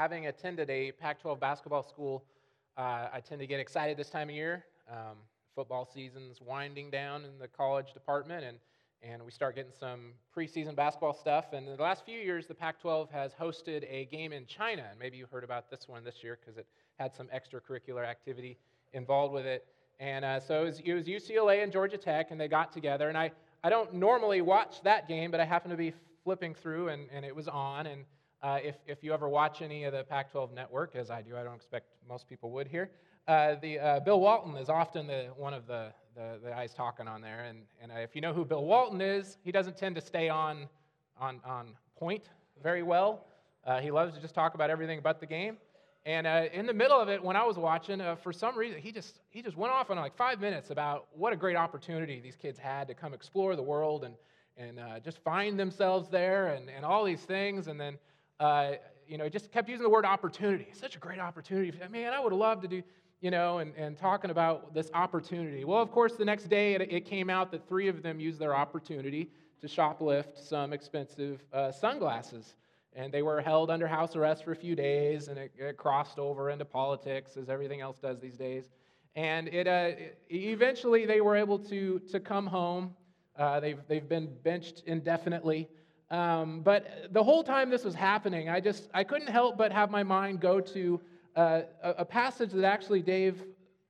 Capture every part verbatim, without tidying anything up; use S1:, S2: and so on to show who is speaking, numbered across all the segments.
S1: having attended a Pac twelve basketball school, uh, I tend to get excited this time of year. Um, football season's winding down in the college department, and, and we start getting some preseason basketball stuff. And in the last few years, the Pac twelve has hosted a game in China. And maybe you heard about this one this year because it had some extracurricular activity involved with it. And uh, so it was, it was U C L A and Georgia Tech, and they got together. And I, I don't normally watch that game, but I happened to be flipping through, and, and it was on. And uh, if, if you ever watch any of the Pac twelve network, as I do, I don't expect most people would here, uh, the uh, Bill Walton is often the one of the, the, the guys talking on there. And, and uh, if you know who Bill Walton is, he doesn't tend to stay on, on, on point very well. Uh, he loves to just talk about everything but the game. And uh, in the middle of it, when I was watching, uh, for some reason, he just he just went off on like five minutes about what a great opportunity these kids had to come explore the world and and uh, just find themselves there and, and all these things. And then, uh, you know, just kept using the word opportunity. Such a great opportunity. Man, I would love to do, you know, and, and talking about this opportunity. Well, of course, the next day it, it came out that three of them used their opportunity to shoplift some expensive uh, sunglasses. And they were held under house arrest for a few days, and it, it crossed over into politics, as everything else does these days. And it, uh, it eventually they were able to, to come home. Uh, they've, they've been benched indefinitely. Um, but the whole time this was happening, I just I couldn't help but have my mind go to uh, a, a passage that actually Dave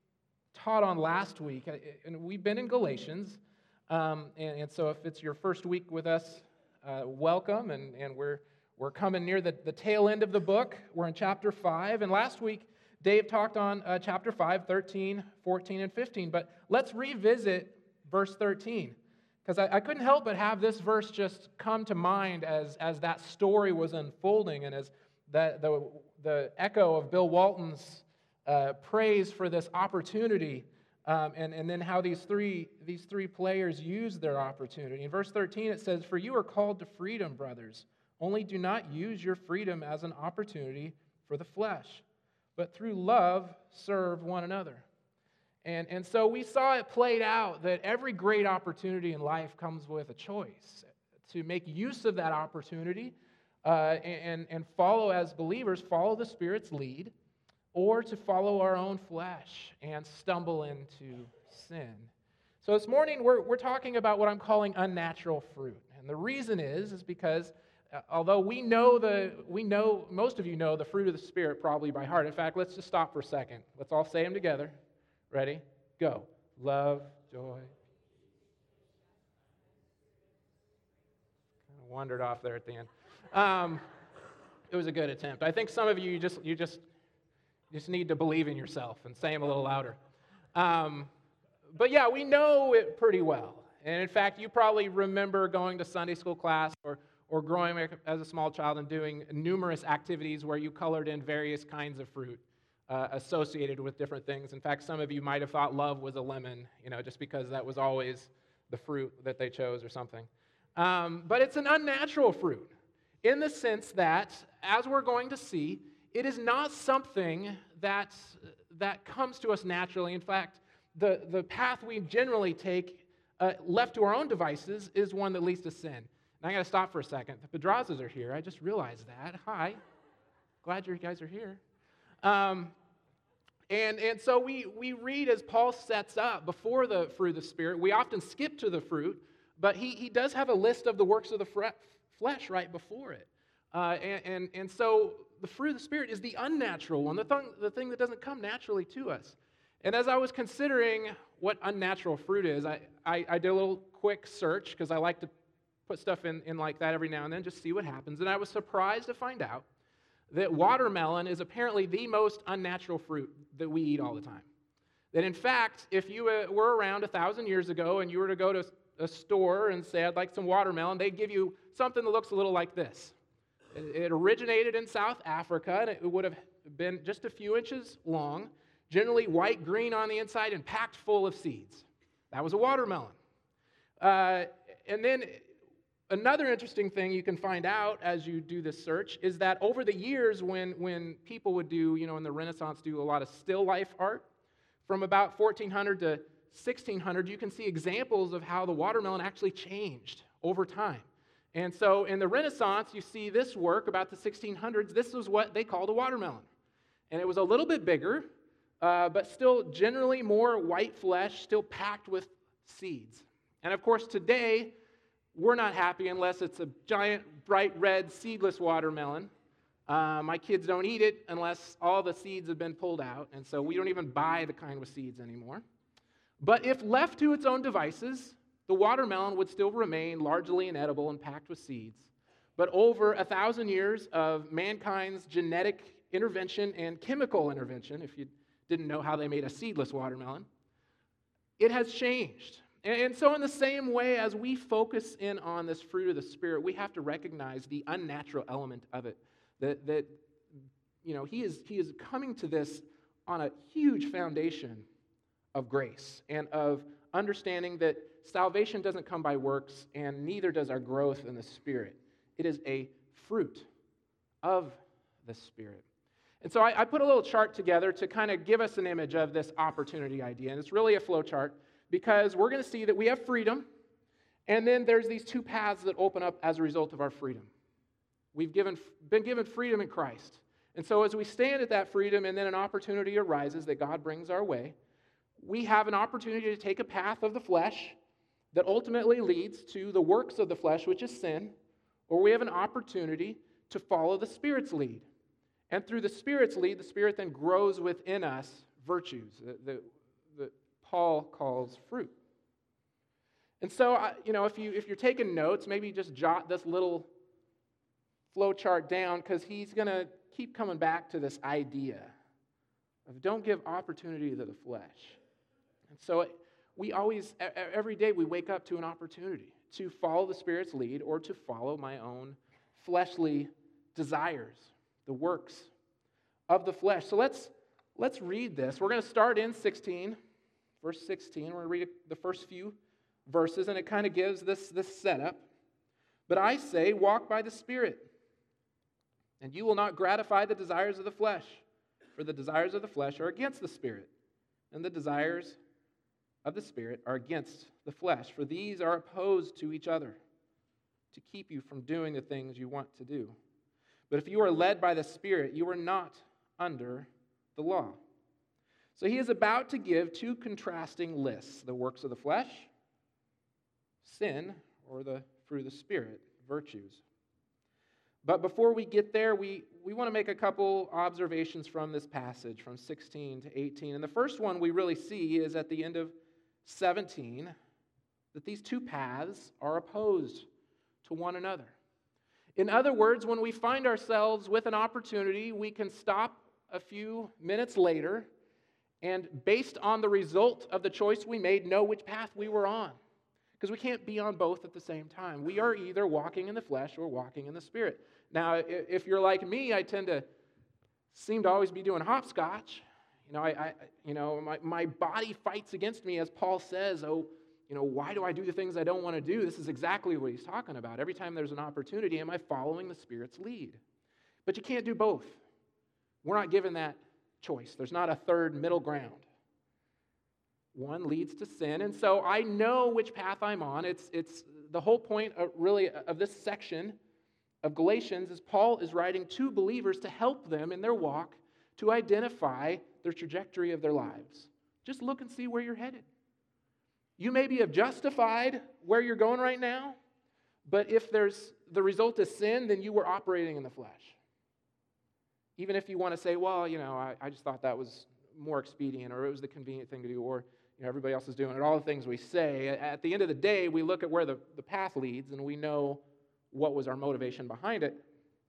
S1: taught on last week. And we've been in Galatians. Um, and, and so if it's your first week with us, uh, welcome. And, and we're We're coming near the, the tail end of the book. We're in chapter five. And last week, Dave talked on uh, chapter five, thirteen, fourteen, and fifteen. But let's revisit verse thirteen. Because I, I couldn't help but have this verse just come to mind as, as that story was unfolding and as the, the, the echo of Bill Walton's uh, praise for this opportunity. Um, and, and then how these three, these three players used their opportunity. In verse thirteen, it says, "For you are called to freedom, brothers. Only do not use your freedom as an opportunity for the flesh, but through love serve one another." And, and so we saw it played out that every great opportunity in life comes with a choice to make use of that opportunity uh, and, and follow, as believers, follow the Spirit's lead, or to follow our own flesh and stumble into sin. So this morning we're, we're talking about what I'm calling unnatural fruit. And the reason is, is because Uh, although we know the, we know, most of you know the fruit of the Spirit probably by heart. In fact, let's just stop for a second. Let's all say them together. Ready? Go. Love, joy. Kind of wandered off there at the end. Um, it was a good attempt. I think some of you, you just, you just, just need to believe in yourself and say them a little louder. Um, but yeah, we know it pretty well. And in fact, you probably remember going to Sunday school class or or growing up as a small child and doing numerous activities where you colored in various kinds of fruit uh, associated with different things. In fact, some of you might have thought love was a lemon, you know, just because that was always the fruit that they chose or something. Um, but it's an unnatural fruit in the sense that, as we're going to see, it is not something that, that comes to us naturally. In fact, the, the path we generally take, uh, left to our own devices, is one that leads to sin. And I got to stop for a second. The Pedrazas are here. I just realized that. Hi. Glad you guys are here. Um, and, and so we, we read as Paul sets up before the fruit of the Spirit. We often skip to the fruit, but he, he does have a list of the works of the fre- flesh right before it. Uh, and, and, and so the fruit of the Spirit is the unnatural one, the thing, the thing that doesn't come naturally to us. And as I was considering what unnatural fruit is, I, I, I did a little quick search because I like to put stuff in, in like that every now and then, just see what happens. And I was surprised to find out that watermelon is apparently the most unnatural fruit that we eat all the time. That in fact, if you were around a thousand years ago and you were to go to a store and say, "I'd like some watermelon," they'd give you something that looks a little like this. It originated in South Africa, and it would have been just a few inches long, generally white-green on the inside and packed full of seeds. That was a watermelon. Uh, and then another interesting thing you can find out as you do this search is that over the years when, when people would do, you know, in the Renaissance, do a lot of still life art, from about fourteen hundred to sixteen hundred, you can see examples of how the watermelon actually changed over time. And so in the Renaissance, you see this work about the sixteen hundreds. This was what they called a watermelon. And it was a little bit bigger, uh, but still generally more white flesh, still packed with seeds. And of course, today, we're not happy unless it's a giant, bright red, seedless watermelon. Uh, my kids don't eat it unless all the seeds have been pulled out, and so we don't even buy the kind with seeds anymore. But if left to its own devices, the watermelon would still remain largely inedible and packed with seeds. But over a thousand years of mankind's genetic intervention and chemical intervention, if you didn't know how they made a seedless watermelon, it has changed. And so in the same way as we focus in on this fruit of the Spirit, we have to recognize the unnatural element of it. That, that you know, he is, he is coming to this on a huge foundation of grace and of understanding that salvation doesn't come by works, and neither does our growth in the Spirit. It is a fruit of the Spirit. And so I, I put a little chart together to kind of give us an image of this opportunity idea. And it's really a flow chart because we're going to see that we have freedom, and then there's these two paths that open up as a result of our freedom. We've given, been given freedom in Christ. And so as we stand at that freedom and then an opportunity arises that God brings our way, we have an opportunity to take a path of the flesh that ultimately leads to the works of the flesh, which is sin, or we have an opportunity to follow the Spirit's lead. And through the Spirit's lead, the Spirit then grows within us virtues that, that, that Paul calls fruit. And so, you know, if, you, if you're taking notes, maybe just jot this little flow chart down, because he's going to keep coming back to this idea of don't give opportunity to the flesh. And so we always, every day we wake up to an opportunity to follow the Spirit's lead or to follow my own fleshly desires, the works of the flesh. So let's let's read this. We're going to start in sixteen, verse sixteen. We're going to read the first few verses, and it kind of gives this, this setup. But I say, walk by the Spirit, and you will not gratify the desires of the flesh, for the desires of the flesh are against the Spirit, and the desires of the Spirit are against the flesh, for these are opposed to each other, to keep you from doing the things you want to do. But if you are led by the Spirit, you are not under the law. So he is about to give two contrasting lists, the works of the flesh, sin, or the fruit of the Spirit, virtues. But before we get there, we, we want to make a couple observations from this passage, from sixteen to eighteen. And the first one we really see is at the end of seventeen, that these two paths are opposed to one another. In other words, when we find ourselves with an opportunity, we can stop a few minutes later and, based on the result of the choice we made, know which path we were on. Because we can't be on both at the same time. We are either walking in the flesh or walking in the Spirit. Now, if you're like me, I tend to seem to always be doing hopscotch. You know, I, I you know, my, my body fights against me, as Paul says. Oh, you know, why do I do the things I don't want to do? This is exactly what he's talking about. Every time there's an opportunity, am I following the Spirit's lead? But you can't do both. We're not given that choice. There's not a third middle ground. One leads to sin, and so I know which path I'm on. It's, it's the whole point of, really of this section of Galatians is Paul is writing to believers to help them in their walk to identify their trajectory of their lives. Just look and see where you're headed. You maybe have justified where you're going right now, but if there's the result is sin, then you were operating in the flesh. Even if you want to say, well, you know, I, I just thought that was more expedient, or it was the convenient thing to do, or you know, everybody else is doing it, all the things we say. At the end of the day, we look at where the, the path leads, and we know what was our motivation behind it.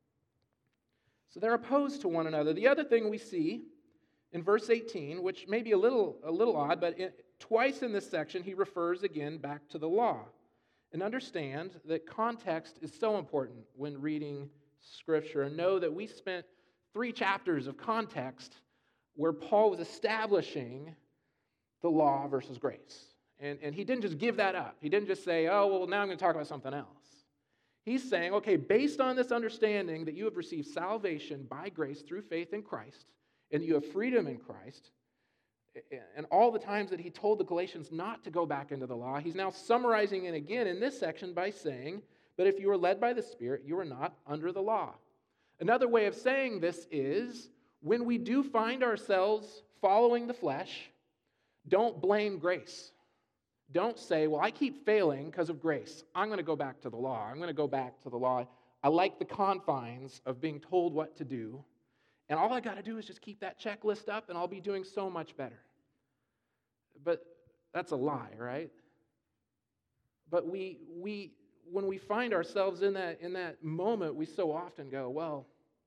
S1: So they're opposed to one another. The other thing we see in verse eighteen, which may be a little, a little odd, but it, twice in this section he refers again back to the law. And understand that context is so important when reading Scripture. And know that we spent three chapters of context where Paul was establishing the law versus grace. And, and he didn't just give that up. He didn't just say, oh, well, now I'm going to talk about something else. He's saying, okay, based on this understanding that you have received salvation by grace through faith in Christ, and you have freedom in Christ, and all the times that he told the Galatians not to go back into the law, he's now summarizing it again in this section by saying, But if you are led by the Spirit, you are not under the law. Another way of saying this is, when we do find ourselves following the flesh, don't blame grace. Don't say, well, I keep failing because of grace. I'm going to go back to the law. I'm going to go back to the law. I like the confines of being told what to do. And all I got to do is just keep that checklist up and I'll be doing so much better. But that's a lie, right? But we, we, when we find ourselves in that, in that moment, we so often go, well,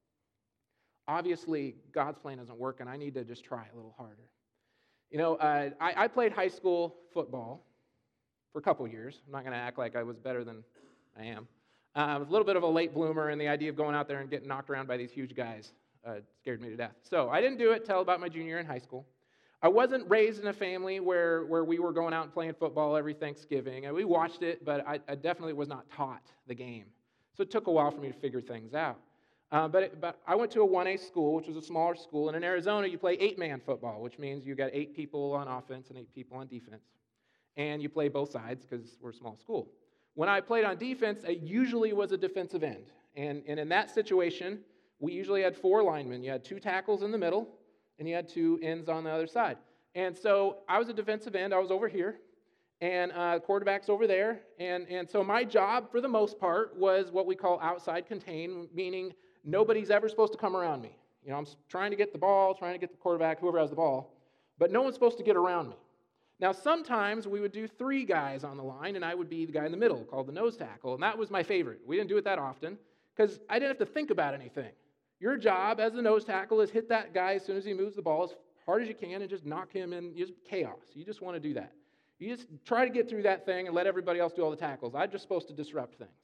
S1: obviously God's plan isn't working. I need to just try a little harder. You know, uh, I, I played high school football for a couple years. I'm not going to act like I was better than I am. Uh, I was a little bit of a late bloomer, and the idea of going out there and getting knocked around by these huge guys uh, scared me to death. So I didn't do it till about my junior year in high school. I wasn't raised in a family where, where we were going out and playing football every Thanksgiving. And we watched it, but I, I definitely was not taught the game. So it took a while for me to figure things out. Uh, but, it, but I went to a one A school, which was a smaller school. And in Arizona, you play eight-man football, which means you got eight people on offense and eight people on defense. And you play both sides because we're a small school. When I played on defense, I usually was a defensive end. And, and in that situation, we usually had four linemen. You had two tackles in the middle, and you had two ends on the other side. And so I was a defensive end. I was over here, and uh, quarterback's over there. And, and so my job, for the most part, was what we call outside contain, meaning nobody's ever supposed to come around me. You know, I'm trying to get the ball, trying to get the quarterback, whoever has the ball, but no one's supposed to get around me. Now, sometimes we would do three guys on the line, and I would be the guy in the middle, called the nose tackle, and that was my favorite. We didn't do it that often, because I didn't have to think about anything. Your job as the nose tackle is hit that guy as soon as he moves the ball as hard as you can and just knock him in, just chaos. You just want to do that. You just try to get through that thing and let everybody else do all the tackles. I'm just supposed to disrupt things.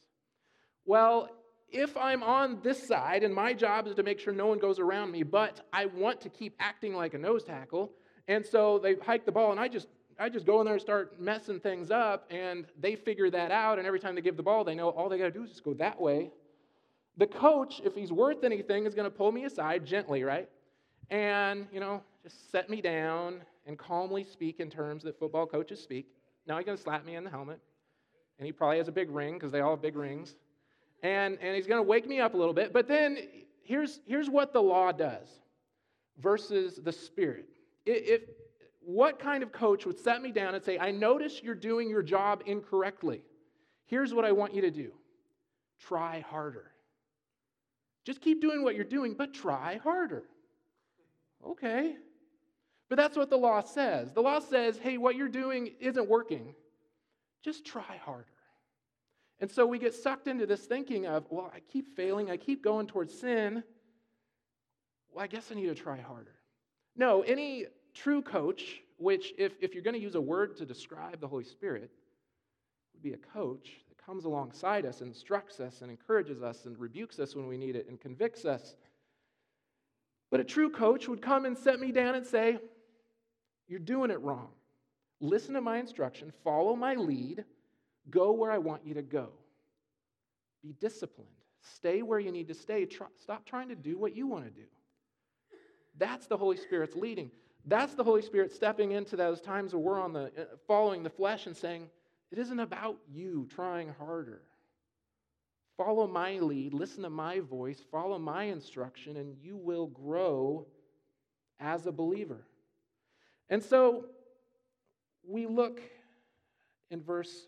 S1: Well, if I'm on this side and my job is to make sure no one goes around me, but I want to keep acting like a nose tackle, and so they hike the ball and I just I just go in there and start messing things up, and they figure that out, and every time they give the ball, they know all they got to do is just go that way. The coach, if he's worth anything, is going to pull me aside gently, right? And, you know, just set me down and calmly speak in terms that football coaches speak. Now he's going to slap me in the helmet, and he probably has a big ring because they all have big rings. And, and he's going to wake me up a little bit. But then here's, here's what the law does versus the Spirit. If, what kind of coach would set me down and say, I notice you're doing your job incorrectly. Here's what I want you to do. Try harder. Just keep doing what you're doing, but try harder. Okay. But that's what the law says. The law says, hey, what you're doing isn't working. Just try harder. And so we get sucked into this thinking of, well, I keep failing, I keep going towards sin. Well, I guess I need to try harder. No, any true coach, which if, if you're going to use a word to describe the Holy Spirit, would be a coach that comes alongside us, instructs us, and encourages us, and rebukes us when we need it, and convicts us. But a true coach would come and set me down and say, you're doing it wrong. Listen to my instruction, follow my lead, go where I want you to go. Be disciplined. Stay where you need to stay. Try, stop trying to do what you want to do. That's the Holy Spirit's leading. That's the Holy Spirit stepping into those times where we're on the following the flesh and saying, it isn't about you trying harder. Follow my lead, listen to my voice, follow my instruction, and you will grow as a believer. And so we look in verse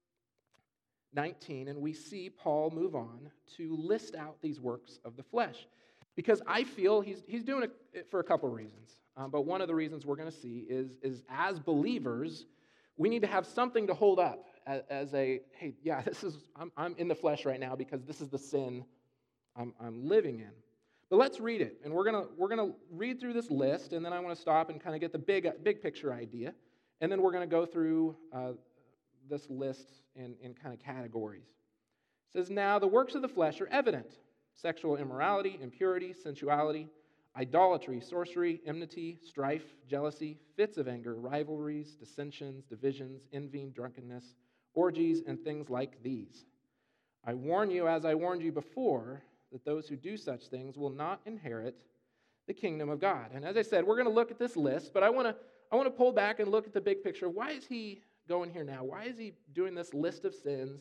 S1: nineteen, and we see Paul move on to list out these works of the flesh. Because I feel he's, he's doing it for a couple reasons. Um, but one of the reasons we're going to see is, is as believers, we need to have something to hold up as, as a, hey, yeah, this is I'm, I'm in the flesh right now because this is the sin I'm, I'm living in. But let's read it. And we're going to we're going to read through this list, and then I want to stop and kind of get the big, big picture idea. And then we're going to go through uh, this list in, in kind of categories. It says, now the works of the flesh are evident. Sexual immorality, impurity, sensuality, idolatry, sorcery, enmity, strife, jealousy, fits of anger, rivalries, dissensions, divisions, envying, drunkenness, orgies, and things like these. I warn you, as I warned you before, that those who do such things will not inherit the kingdom of God. And as I said, we're going to look at this list, but I want to I want to pull back and look at the big picture. Why is he going here now? Why is he doing this list of sins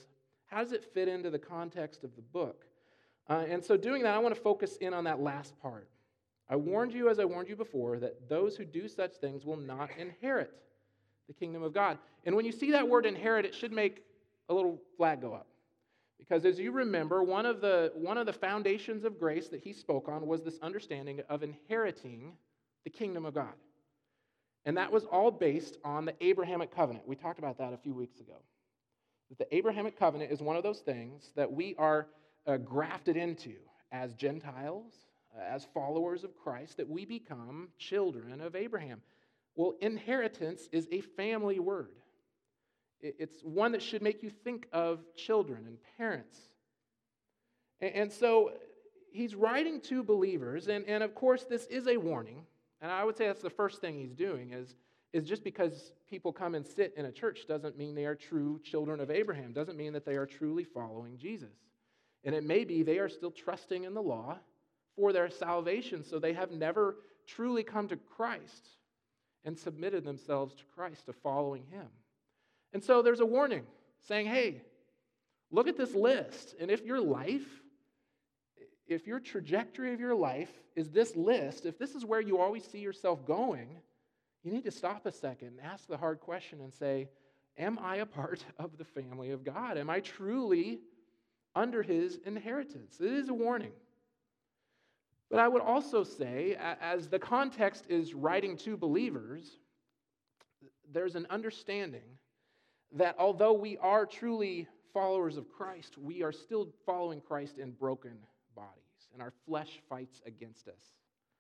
S1: How does it fit into the context of the book? Uh, and so doing that, I want to focus in on that last part. I warned you, as I warned you before, that those who do such things will not inherit the kingdom of God. And when you see that word inherit, it should make a little flag go up. Because as you remember, one of the, one of the foundations of grace that he spoke on was this understanding of inheriting the kingdom of God. And that was all based on the Abrahamic covenant. We talked about that a few weeks ago. That the Abrahamic covenant is one of those things that we are uh, grafted into as Gentiles, uh, as followers of Christ, that we become children of Abraham. Well, inheritance is a family word. It's one that should make you think of children and parents. And, and so he's writing to believers, and, and of course this is a warning. And I would say that's the first thing he's doing, is, is just because people come and sit in a church doesn't mean they are true children of Abraham, doesn't mean that they are truly following Jesus. And it may be they are still trusting in the law for their salvation, so they have never truly come to Christ and submitted themselves to Christ, to following him. And so there's a warning saying, hey, look at this list, and if your life, if your trajectory of your life is this list, if this is where you always see yourself going, you need to stop a second and ask the hard question and say, am I a part of the family of God? Am I truly under his inheritance? It is a warning. But I would also say, as the context is writing to believers, there's an understanding that although we are truly followers of Christ, we are still following Christ in broken bodies, and our flesh fights against us.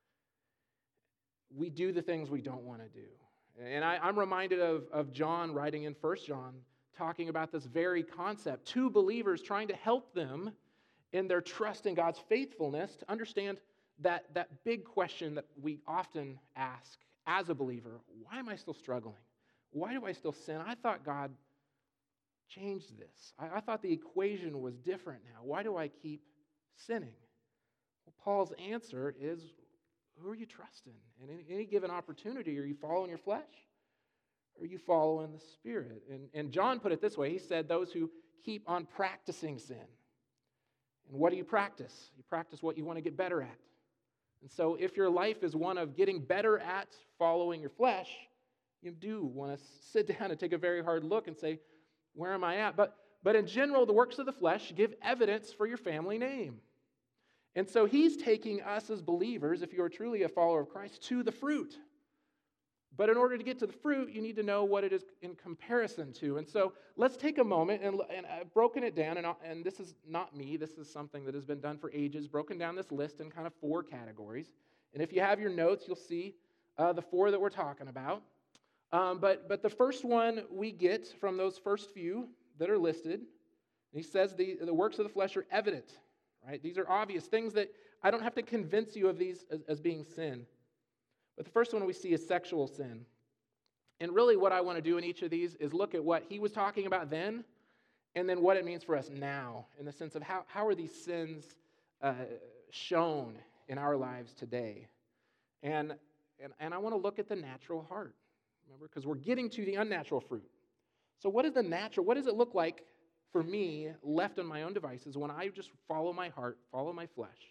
S1: We do the things we don't want to do. And I, I'm reminded of, of John writing in First John, talking about this very concept. Two believers trying to help them in their trust in God's faithfulness to understand that, that big question that we often ask as a believer: why am I still struggling? Why do I still sin? I thought God changed this. I, I thought the equation was different now. Why do I keep sinning? Well, Paul's answer is, who are you trusting? In any, any given opportunity, are you following your flesh? Or are you following the Spirit? And, and John put it this way. He said, those who keep on practicing sin. And what do you practice? You practice what you want to get better at. And so if your life is one of getting better at following your flesh, you do want to sit down and take a very hard look and say, where am I at? But, but in general, the works of the flesh give evidence for your family name. And so he's taking us as believers, if you are truly a follower of Christ, to the fruit. But in order to get to the fruit, you need to know what it is in comparison to. And so let's take a moment, and, and I've broken it down, and, and this is not me, this is something that has been done for ages, broken down this list in kind of four categories. And if you have your notes, you'll see uh, the four that we're talking about. Um, but, but the first one we get from those first few that are listed, he says the, the works of the flesh are evident, right? These are obvious things that I don't have to convince you of these as, as being sin. But the first one we see is sexual sin. And really what I want to do in each of these is look at what he was talking about then, and then what it means for us now, in the sense of how, how are these sins uh, shown in our lives today. And, and, and I want to look at the natural heart. Remember, because we're getting to the unnatural fruit. So what is the natural, what does it look like for me, left on my own devices, when I just follow my heart, follow my flesh?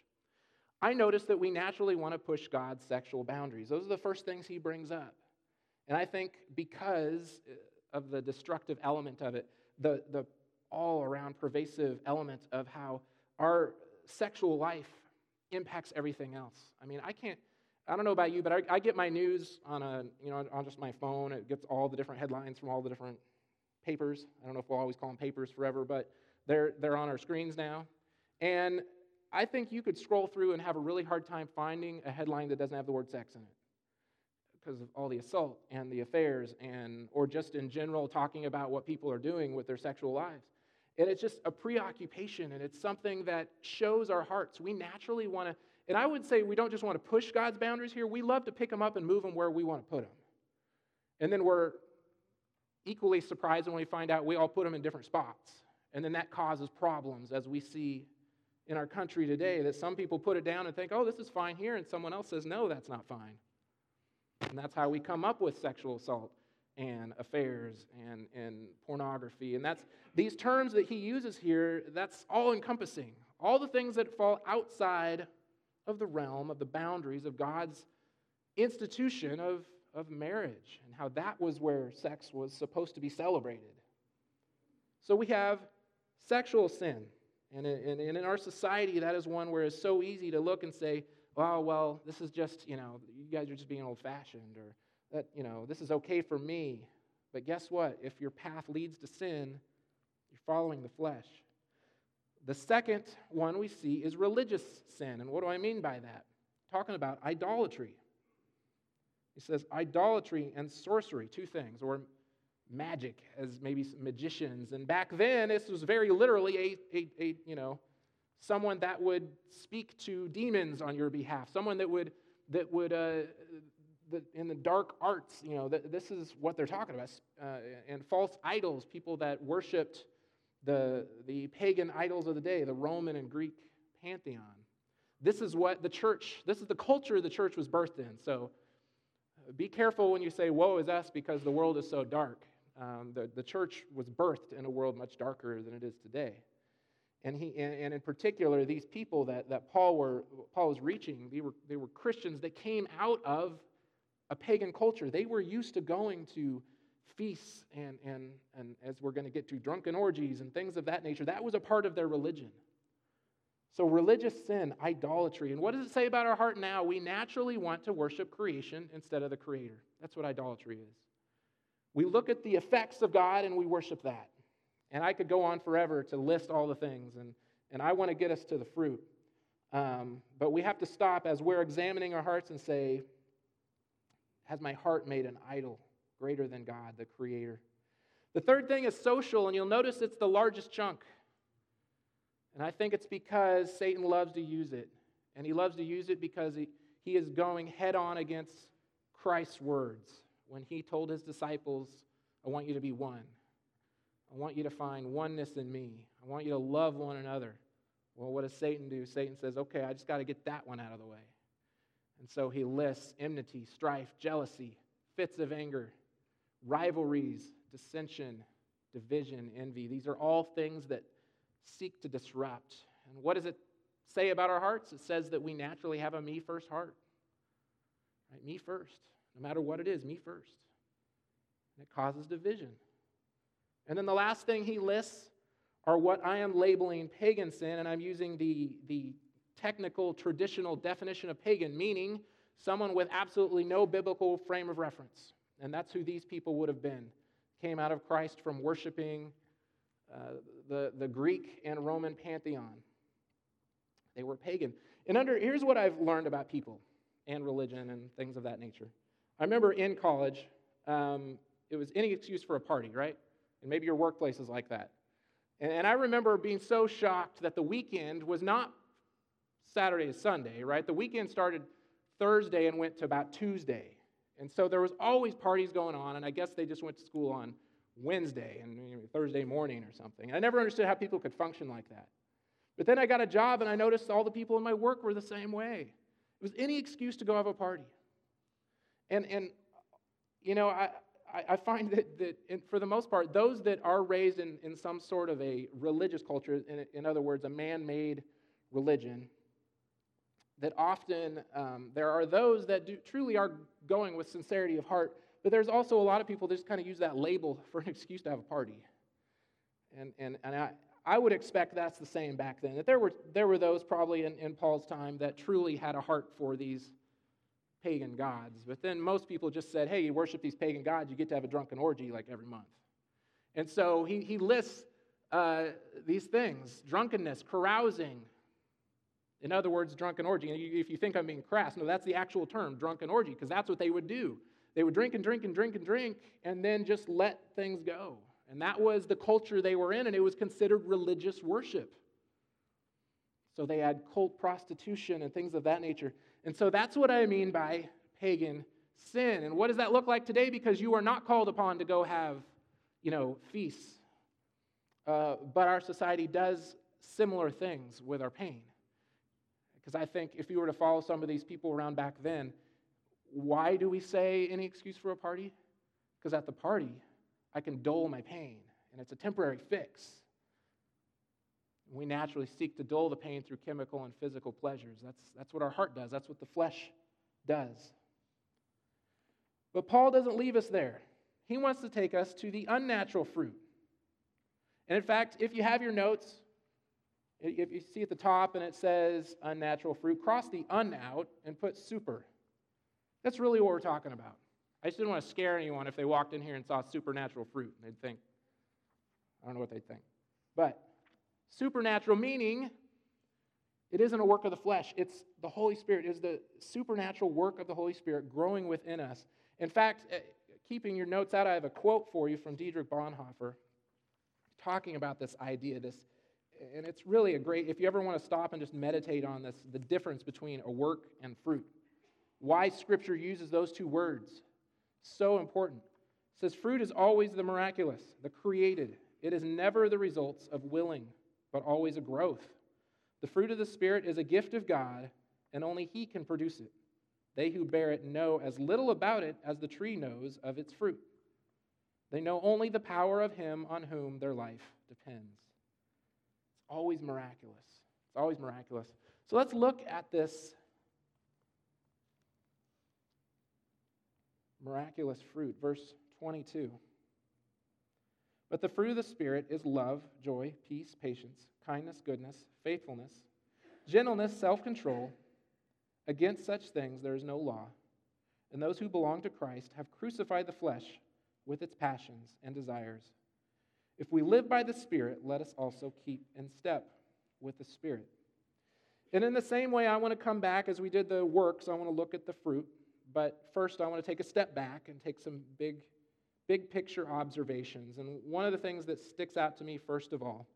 S1: I notice that we naturally want to push God's sexual boundaries. Those are the first things he brings up. And I think because of the destructive element of it, the, the all-around pervasive element of how our sexual life impacts everything else. I mean, I can't, I don't know about you, but I, I get my news on a, you know, on just my phone. It gets all the different headlines from all the different papers. I don't know if we'll always call them papers forever, but they're they're on our screens now. And I think you could scroll through and have a really hard time finding a headline that doesn't have the word sex in it, because of all the assault and the affairs, and or just in general talking about what people are doing with their sexual lives. And it's just a preoccupation, and it's something that shows our hearts. We naturally want to, and I would say we don't just want to push God's boundaries here. We love to pick them up and move them where we want to put them. And then we're equally surprised when we find out we all put them in different spots. And then that causes problems, as we see in our country today, that some people put it down and think, oh, this is fine here, and someone else says, no, that's not fine. And that's how we come up with sexual assault. and affairs and, and pornography. And that's these terms that he uses here, that's all encompassing. All the things that fall outside of the realm, of the boundaries of God's institution of, of marriage, and how that was where sex was supposed to be celebrated. So we have sexual sin. And in, and in our society, that is one where it's so easy to look and say, oh, well, this is just, you know, you guys are just being old-fashioned, or that, you know, this is okay for me. But guess what? If your path leads to sin, you're following the flesh. The second one we see is religious sin. And what do I mean by that? Talking about idolatry. He says idolatry and sorcery, two things, or magic as maybe some magicians. And back then, this was very literally a, a, a you know, someone that would speak to demons on your behalf, someone that would, that would uh, the, in the dark arts, you know, that this is what they're talking about, uh, and false idols, people that worshipped the, the pagan idols of the day, the Roman and Greek pantheon. This is what the church, this is the culture the church was birthed in. So be careful when you say, woe is us because the world is so dark. Um, the, the church was birthed in a world much darker than it is today. And he, and, and in particular, these people that, that Paul were Paul was reaching, they were, they were Christians that came out of a pagan culture. They were used to going to feasts and, and, and as we're going to get to, drunken orgies and things of that nature. That was a part of their religion. So religious sin, idolatry. And what does it say about our heart now? We naturally want to worship creation instead of the Creator. That's what idolatry is. We look at the effects of God and we worship that. And I could go on forever to list all the things, and, and I want to get us to the fruit. Um, but we have to stop as we're examining our hearts and say, has my heart made an idol greater than God, the Creator? The third thing is social, and you'll notice it's the largest chunk. And I think it's because Satan loves to use it. And he loves to use it because he, he is going head on against Christ's words when he told his disciples, I want you to be one. I want you to find oneness in me. I want you to love one another. Well, what does Satan do? Satan says, okay, I just got to get that one out of the way. And so he lists enmity, strife, jealousy, fits of anger, rivalries, dissension, division, envy. These are all things that seek to disrupt. And what does it say about our hearts? It says that we naturally have a me-first heart. Right? Me first. No matter what it is, me first. And it causes division. And then the last thing he lists are what I am labeling pagan sin, and I'm using the, the technical, traditional definition of pagan, meaning someone with absolutely no biblical frame of reference. And that's who these people would have been. Came out of Christ from worshiping uh, the, the Greek and Roman pantheon. They were pagan. And under here's what I've learned about people and religion and things of that nature. I remember in college, um, it was any excuse for a party, right? And maybe your workplace is like that. And, and I remember being so shocked that the weekend was not Saturday to Sunday, right? The weekend started Thursday and went to about Tuesday. And so there was always parties going on, and I guess they just went to school on Wednesday and you know, Thursday morning or something. I never understood how people could function like that. But then I got a job, and I noticed all the people in my work were the same way. It was any excuse to go have a party. And, and you know, I, I find that, that in, for the most part, those that are raised in, in some sort of a religious culture, in, in other words, a man-made religion, that often um, there are those that do, truly are going with sincerity of heart, but there's also a lot of people that just kind of use that label for an excuse to have a party. And, and, and I, I would expect that's the same back then, that there were, there were those probably in, in Paul's time that truly had a heart for these pagan gods. But then most people just said, hey, you worship these pagan gods, you get to have a drunken orgy like every month. And so he, he lists uh, these things: drunkenness, carousing. In other words, drunken orgy. And if you think I'm being crass, no, that's the actual term, drunken orgy, because that's what they would do. They would drink and drink and drink and drink and then just let things go. And that was the culture they were in, and it was considered religious worship. So they had cult prostitution and things of that nature. And so that's what I mean by pagan sin. And what does that look like today? Because you are not called upon to go have, you know, feasts. Uh, but our society does similar things with our pain. Because I think if you were to follow some of these people around back then, why do we say any excuse for a party? because at the party, I can dull my pain, and it's a temporary fix. We naturally seek to dull the pain through chemical and physical pleasures. That's, that's what our heart does. That's what the flesh does. But Paul doesn't leave us there. He wants to take us to the unnatural fruit. And in fact, if you have your notes, if you see at the top and it says unnatural fruit, cross the un out and put super. That's really what we're talking about. I just didn't want to scare anyone if they walked in here and saw supernatural fruit. They'd think, I don't know what they'd think. But supernatural meaning it isn't a work of the flesh. It's the Holy Spirit. It is the supernatural work of the Holy Spirit growing within us. In fact, keeping your notes out, I have a quote for you from Dietrich Bonhoeffer talking about this idea, this, and it's really a great, if you ever want to stop and just meditate on this, the difference between a work and fruit. Why Scripture uses those two words. So important. It says, fruit is always the miraculous, the created. It is never the results of willing, but always a growth. The fruit of the Spirit is a gift of God, and only He can produce it. They who bear it know as little about it as the tree knows of its fruit. They know only the power of Him on whom their life depends. It's always miraculous. It's always miraculous. So let's look at this miraculous fruit. Verse twenty-two. But the fruit of the Spirit is love, joy, peace, patience, kindness, goodness, faithfulness, gentleness, self-control. Against such things there is no law. And those who belong to Christ have crucified the flesh with its passions and desires. If we live by the Spirit, let us also keep in step with the Spirit. And in the same way, I want to come back as we did the works. I want to look at the fruit. But first, I want to take a step back and take some big, big picture observations. And one of the things that sticks out to me, first of all,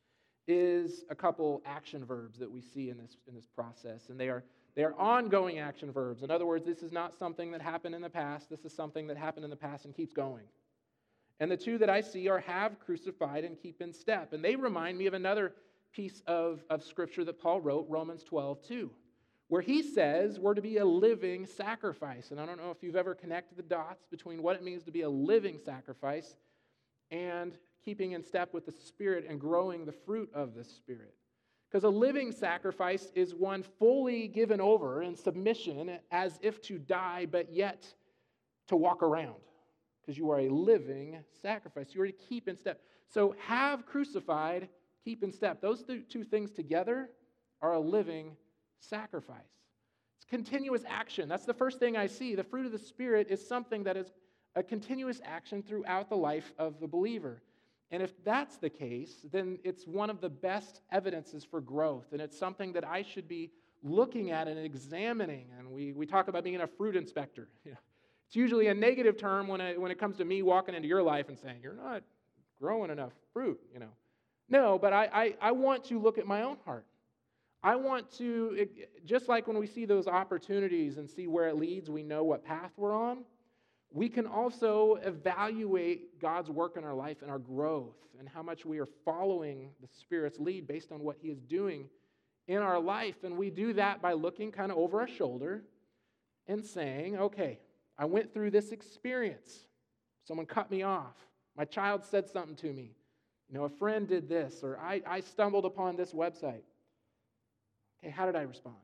S1: is a couple action verbs that we see in this, in this process. And they are They are ongoing action verbs. In other words, this is not something that happened in the past. This is something that happened in the past and keeps going. And the two that I see are have crucified and keep in step. And they remind me of another piece of, of Scripture that Paul wrote, Romans twelve two, where he says we're to be a living sacrifice. And I don't know if you've ever connected the dots between what it means to be a living sacrifice and keeping in step with the Spirit and growing the fruit of the Spirit. Because a living sacrifice is one fully given over in submission as if to die, but yet to walk around. Because you are a living sacrifice. You are to keep in step. So have crucified, keep in step. Those two things together are a living sacrifice. It's continuous action. That's the first thing I see. The fruit of the Spirit is something that is a continuous action throughout the life of the believer. And if that's the case, then it's one of the best evidences for growth. And it's something that I should be looking at and examining. And we, we talk about being a fruit inspector. You know, it's usually a negative term when it, when it comes to me walking into your life and saying, you're not growing enough fruit, you know. No, but I, I, I want to look at my own heart. I want to, just like when we see those opportunities and see where it leads, we know what path we're on. We can also evaluate God's work in our life and our growth and how much we are following the Spirit's lead based on what He is doing in our life. And we do that by looking kind of over our shoulder and saying, okay, I went through this experience. Someone cut me off. My child said something to me. You know, a friend did this, or I, I stumbled upon this website. Okay, how did I respond?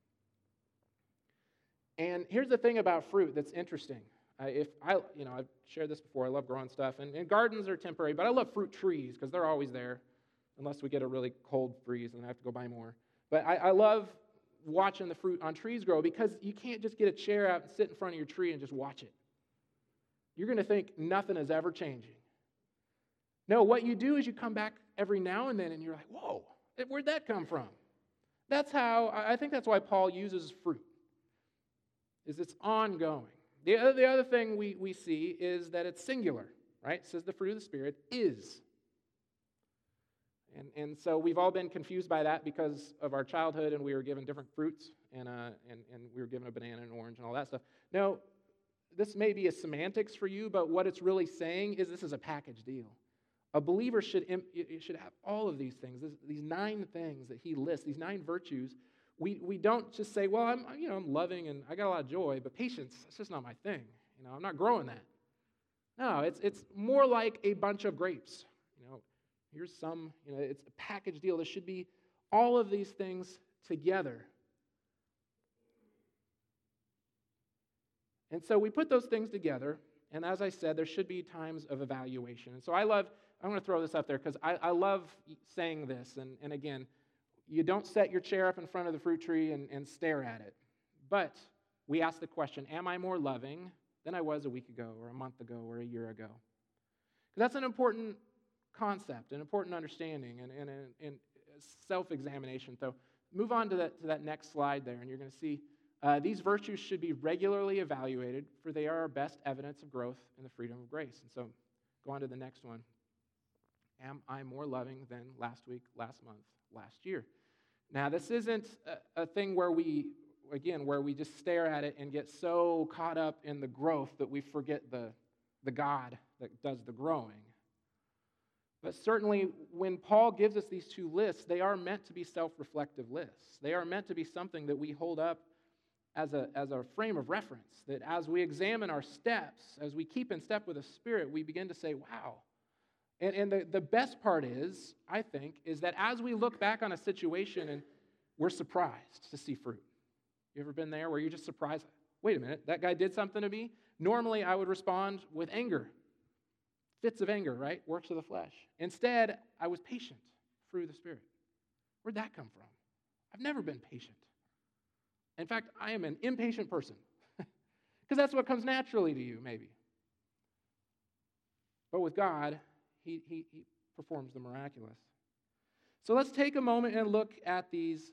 S1: And here's the thing about fruit that's interesting. Uh, if I, you know, I've shared this before. I love growing stuff, and, and gardens are temporary, but I love fruit trees because they're always there, unless we get a really cold freeze and I have to go buy more. But I, I love watching the fruit on trees grow because you can't just get a chair out and sit in front of your tree and just watch it. You're going to think nothing is ever changing. No, what you do is you come back every now and then, and you're like, "Whoa, where'd that come from?" That's how I think that's why Paul uses fruit. Is it's ongoing. The other, the other thing we, we see is that it's singular, right? It says the fruit of the Spirit is. And, and so we've all been confused by that because of our childhood, and we were given different fruits, and, uh, and, and we were given a banana and an orange and all that stuff. Now, this may be a semantics for you, but what it's really saying is this is a package deal. A believer should, should have all of these things, these nine things that he lists, these nine virtues. We we don't just say, well, I'm you know I'm loving and I got a lot of joy, but patience, that's just not my thing. You know, I'm not growing that. No, it's, it's more like a bunch of grapes. You know, here's some, you know, it's a package deal. There should be all of these things together. And so we put those things together, and as I said, there should be times of evaluation. And so I love, I'm going to throw this up there because I, I love saying this. And, and again, you don't set your chair up in front of the fruit tree and, and stare at it. But we ask the question, am I more loving than I was a week ago or a month ago or a year ago? Because that's an important concept, an important understanding, and, and, and self-examination. So move on to that, to that next slide there, and you're going to see uh, these virtues should be regularly evaluated, for they are our best evidence of growth in the freedom of grace. And so go on to the next one. Am I more loving than last week, last month, last year? Now, this isn't a, a thing where we, again, where we just stare at it and get so caught up in the growth that we forget the, the God that does the growing. But certainly, when Paul gives us these two lists, they are meant to be self-reflective lists. They are meant to be something that we hold up as a, as a frame of reference, that as we examine our steps, as we keep in step with the Spirit, we begin to say, wow. And, and the, the best part is, I think, is that as we look back on a situation and we're surprised to see fruit. You ever been there where you're just surprised? Wait a minute, that guy did something to me? Normally, I would respond with anger. Fits of anger, right? Works of the flesh. Instead, I was patient, fruit of the Spirit. Where'd that come from? I've never been patient. In fact, I am an impatient person. Because that's what comes naturally to you, maybe. But with God, he, he, he performs the miraculous. So let's take a moment and look at these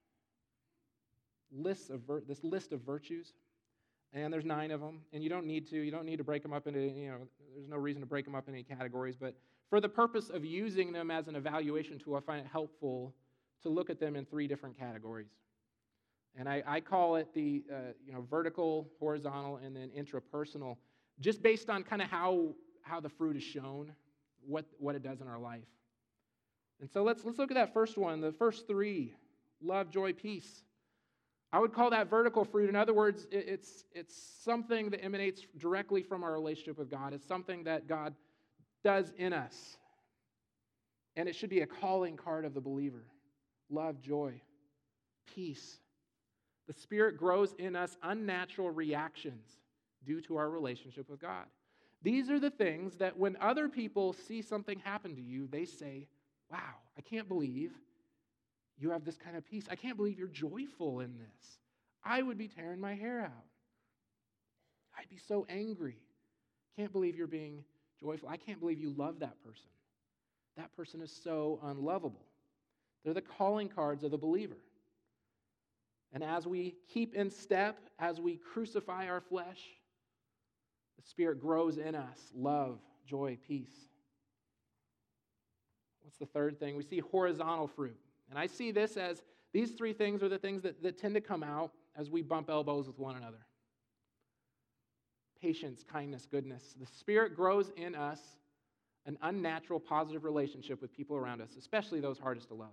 S1: lists of vir- this list of virtues. And there's nine of them, and you don't need to. You don't need to break them up into, you know, there's no reason to break them up into any categories. But for the purpose of using them as an evaluation tool, I find it helpful to look at them in three different categories. And I, I call it the, uh, you know, vertical, horizontal, and then intrapersonal, just based on kind of how, how the fruit is shown, what, what it does in our life. And so let's, let's look at that first one, the first three, love, joy, peace. I would call that vertical fruit. In other words, it's, it's something that emanates directly from our relationship with God. It's something that God does in us. And it should be a calling card of the believer. Love, joy, peace. The Spirit grows in us unnatural reactions due to our relationship with God. These are the things that when other people see something happen to you, they say, wow, I can't believe you have this kind of peace. I can't believe you're joyful in this. I would be tearing my hair out. I'd be so angry. Can't believe you're being joyful. I can't believe you love that person. That person is so unlovable. They're the calling cards of the believer. And as we keep in step, as we crucify our flesh, the Spirit grows in us love, joy, peace. What's the third thing? We see horizontal fruit. And I see this as these three things are the things that, that tend to come out as we bump elbows with one another. Patience, kindness, goodness. The Spirit grows in us an unnatural, positive relationship with people around us, especially those hardest to love.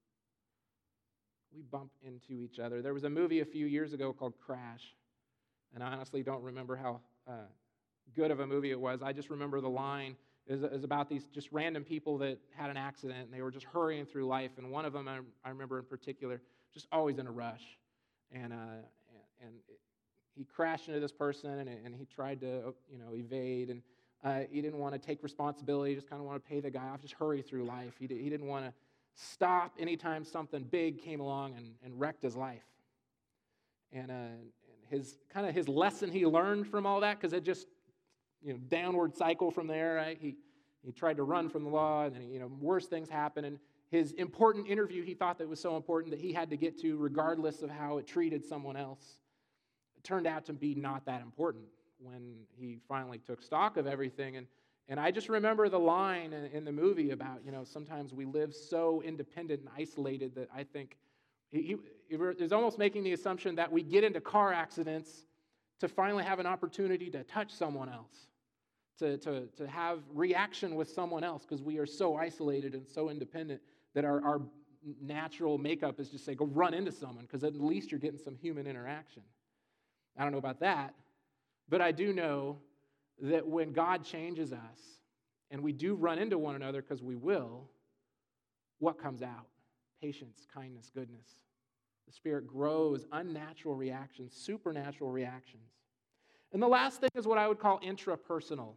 S1: We bump into each other. There was a movie a few years ago called Crash, and I honestly don't remember how uh, good of a movie it was. I just remember the line is, is about these just random people that had an accident, and they were just hurrying through life, and one of them, I, I remember in particular, just always in a rush, and, uh, and, and it, he crashed into this person, and, and he tried to, you know, evade, and uh, he didn't want to take responsibility, he just kind of wanted to pay the guy off, just hurry through life. He, he didn't want to stop anytime something big came along and, and wrecked his life. And, uh, and his kind of his lesson he learned from all that, because it just, you know, downward cycle from there, right? He he tried to run from the law, and then, you know, worse things happen. And his important interview he thought that was so important that he had to get to regardless of how it treated someone else, it turned out to be not that important when he finally took stock of everything. And And I just remember the line in the movie about, you know, sometimes we live so independent and isolated that I think he, he is almost making the assumption that we get into car accidents to finally have an opportunity to touch someone else, to, to, to have reaction with someone else, because we are so isolated and so independent that our, our natural makeup is just say, go run into someone, because at least you're getting some human interaction. I don't know about that, but I do know that when God changes us, and we do run into one another because we will, what comes out? Patience, kindness, goodness. The Spirit grows unnatural reactions, supernatural reactions. And the last thing is what I would call intrapersonal.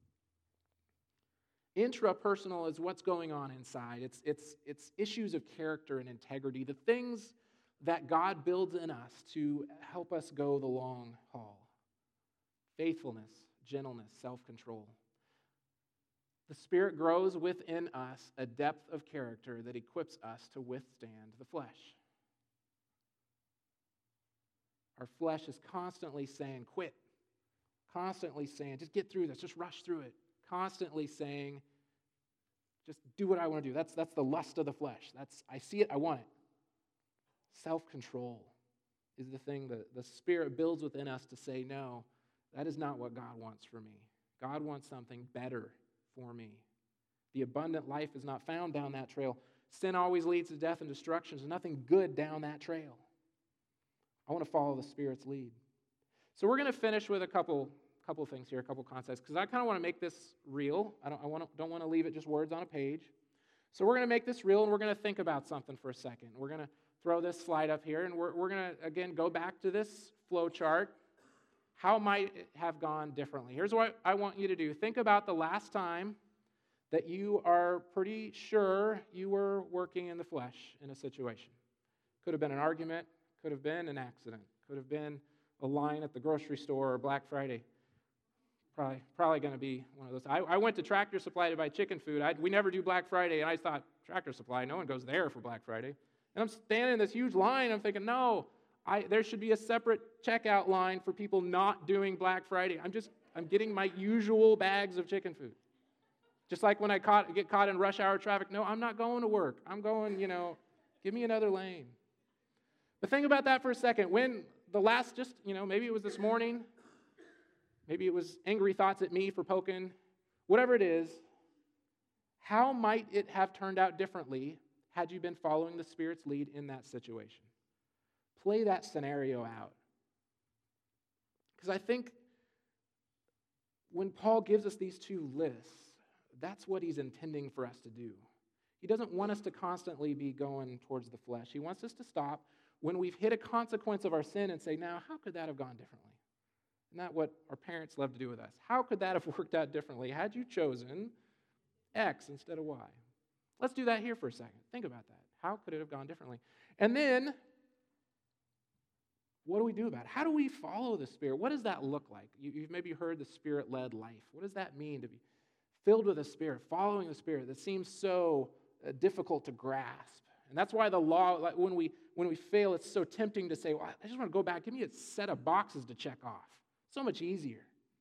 S1: Intrapersonal is what's going on inside. It's, it's, it's issues of character and integrity, the things that God builds in us to help us go the long haul. Faithfulness, gentleness, self-control. The Spirit grows within us a depth of character that equips us to withstand the flesh. Our flesh is constantly saying, quit. Constantly saying, just get through this, just rush through it. Constantly saying, just do what I want to do. That's, that's the lust of the flesh. That's I see it, I want it. Self-control is the thing that the Spirit builds within us to say, no, that is not what God wants for me. God wants something better for me. The abundant life is not found down that trail. Sin always leads to death and destruction. There's nothing good down that trail. I want to follow the Spirit's lead. So we're going to finish with a couple, couple things here, a couple concepts, because I kind of want to make this real. I don't, I want to, don't want to leave it just words on a page. So we're going to make this real, and we're going to think about something for a second. We're going to throw this slide up here, and we're, we're going to, again, go back to this flow chart. How might it have gone differently? Here's what I want you to do. Think about the last time that you are pretty sure you were working in the flesh in a situation. Could have been an argument, could have been an accident, could have been a line at the grocery store or Black Friday. Probably, probably going to be one of those. I, I went to Tractor Supply to buy chicken food. I, we never do Black Friday, and I thought, Tractor Supply, no one goes there for Black Friday. And I'm standing in this huge line. I'm thinking, no, I, there should be a separate checkout line for people not doing Black Friday. I'm just, I'm getting my usual bags of chicken food. Just like when I caught, get caught in rush hour traffic. No, I'm not going to work. I'm going, you know, give me another lane. But think about that for a second. When the last, just, you know, maybe it was this morning. Maybe it was angry thoughts at me for poking. Whatever it is, how might it have turned out differently had you been following the Spirit's lead in that situation? Play that scenario out. Because I think when Paul gives us these two lists, that's what he's intending for us to do. He doesn't want us to constantly be going towards the flesh. He wants us to stop when we've hit a consequence of our sin and say, now, how could that have gone differently? Isn't that what our parents love to do with us? How could that have worked out differently had you chosen X instead of Y? Let's do that here for a second. Think about that. How could it have gone differently? And then, what do we do about it? How do we follow the Spirit? What does that look like? You, you've maybe heard the Spirit-led life. What does that mean to be filled with the Spirit, following the Spirit? That seems so uh, difficult to grasp. And that's why the law, like when we when we fail, it's so tempting to say, well, I just want to go back. Give me a set of boxes to check off. So much easier.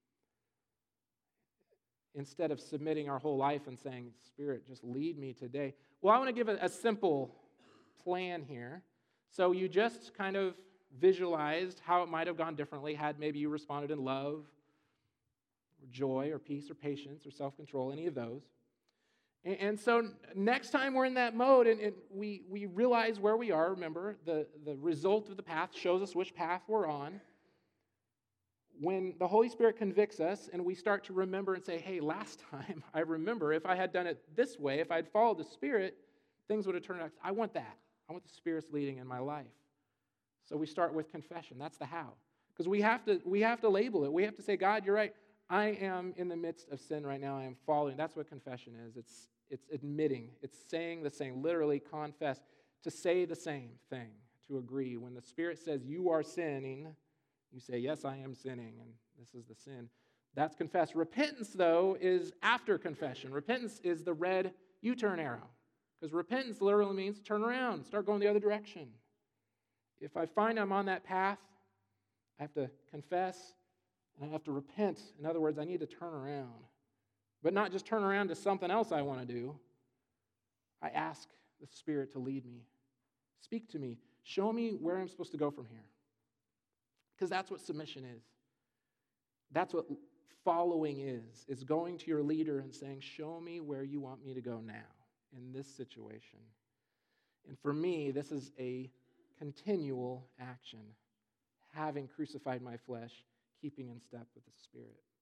S1: Instead of submitting our whole life and saying, Spirit, just lead me today. Well, I want to give a, a simple plan here. So you just kind of visualized how it might have gone differently had maybe you responded in love, or joy, or peace, or patience, or self-control, any of those. And, and so next time we're in that mode and, and we, we realize where we are, remember, the, the result of the path shows us which path we're on. When the Holy Spirit convicts us and we start to remember and say, hey, last time I remember if I had done it this way, if I'd followed the Spirit, things would have turned out. I want that. I want the Spirit's leading in my life. So we start with confession. That's the how. Because we have to we have to label it. We have to say, God, you're right. I am in the midst of sin right now. I am following. That's what confession is. It's it's admitting. It's saying the same. Literally confess. To say the same thing. To agree. When the Spirit says you are sinning, you say, yes, I am sinning, and this is the sin. That's confess. Repentance, though, is after confession. Repentance is the red U-turn arrow. Because repentance literally means turn around, start going the other direction. If I find I'm on that path, I have to confess, and I have to repent. In other words, I need to turn around. But not just turn around to something else I want to do. I ask the Spirit to lead me. Speak to me. Show me where I'm supposed to go from here. Because that's what submission is. That's what following is. It's going to your leader and saying, show me where you want me to go now in this situation. And for me, this is a continual action, having crucified my flesh, keeping in step with the Spirit.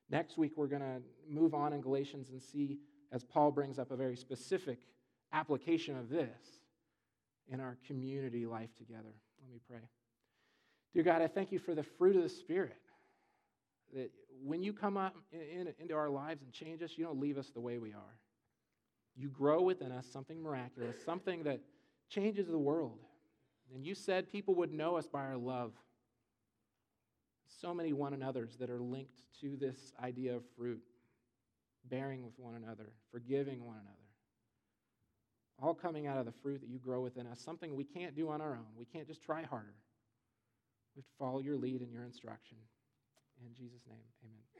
S1: Next week, we're going to move on in Galatians and see, as Paul brings up, a very specific application of this in our community life together. Let me pray. Dear God, I thank you for the fruit of the Spirit. That when you come up in, in, into our lives and change us, you don't leave us the way we are. You grow within us something miraculous, something that changes the world. And you said people would know us by our love. So many one another's that are linked to this idea of fruit, bearing with one another, forgiving one another. All coming out of the fruit that you grow within us, something we can't do on our own. We can't just try harder. We have to follow your lead and your instruction. In Jesus' name, amen.